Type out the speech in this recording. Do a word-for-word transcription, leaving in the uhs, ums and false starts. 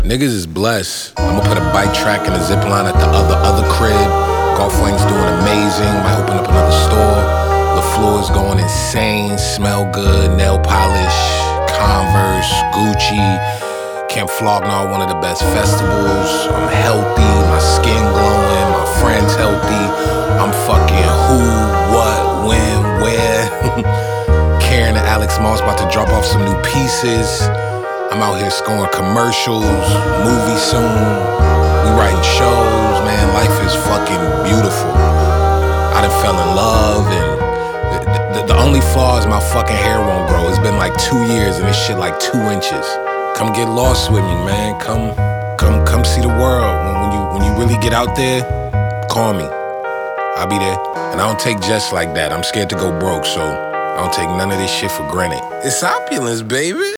Niggas is blessed. I'ma put a bike track and a zip line at the other other crib. Golf Wang's doing amazing. Might open up another store. The floor's going insane. Smell good. Nail polish. Converse. Gucci. Camp Flognar, one of the best festivals. I'm healthy. My skin glowing. My friends healthy. I'm fucking who, what, when, where. Karen and Alex Moss about to drop off some new pieces. I'm out here scoring commercials, movies soon. We writing shows, man. Life is fucking beautiful. I done fell in love, and the, the, the only flaw is my fucking hair won't grow. It's been like two years, and this shit like two inches. Come get lost with me, man. Come, come, come see the world. When, when you when you really get out there, call me. I'll be there. And I don't take jets like that. I'm scared to go broke, so I don't take none of this shit for granted. It's opulence, baby.